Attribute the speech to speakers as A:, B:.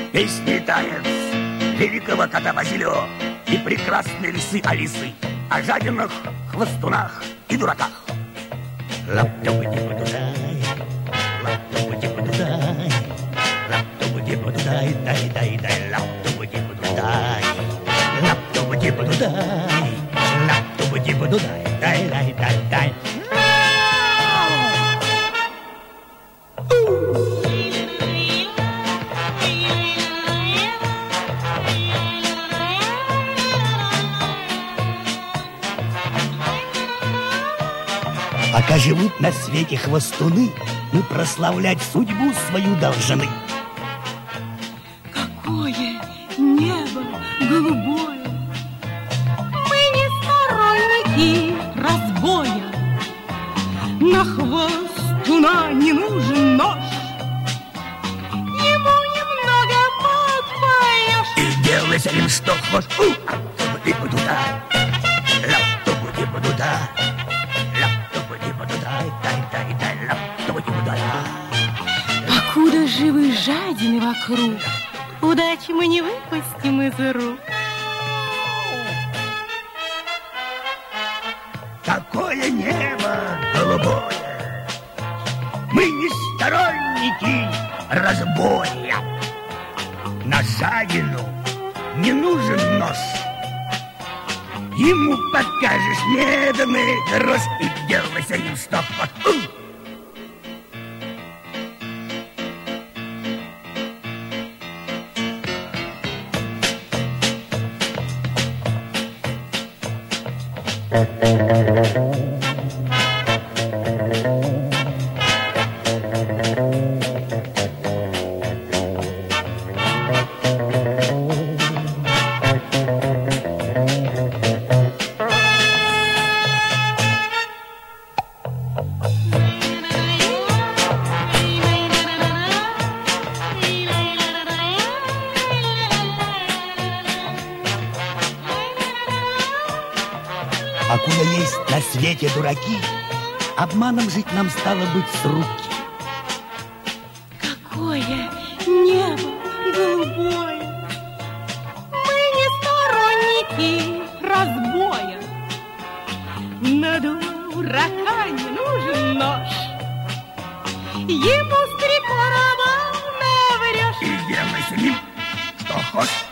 A: Песни и танец великого кота Базилио и прекрасной лисы Алисы о жадинах, хвостунах и дураках. Лап-тупа-типа-дудай, лап-тупа-типа-дудай, лап-тупа-типа-дудай, дай-дай-дай, лап-тупа-типа-дудай, лап-тупа-типа-дудай, лап-тупа-типа-дудай, дай-дай-дай-дай. Пока живут на свете хвостуны, мы прославлять судьбу свою должны.
B: Какое небо голубое! Мы не сторонники разбоя. На хвостуна не нужен нож. Ему немного подпоешь.
A: И делай с ним что хочешь. Лап-тупа-типа-дуда, лап-тупа-типа-дуда,
B: покуда живы жадины вокруг, удачи мы не выпустим из рук.
A: Какое небо голубое! Мы не сторонники разбоя. На жадину не нужен нож. Ему покажешь медный грош и делай с ним что хочешь. Покуда есть на свете дураки, обманом жить нам стало быть с руки.
B: Какое небо голубое! Мы не сторонники разбоя. На дурака не нужен нож. Ему с 3 короба наврешь.
A: И делай с ним что хочешь.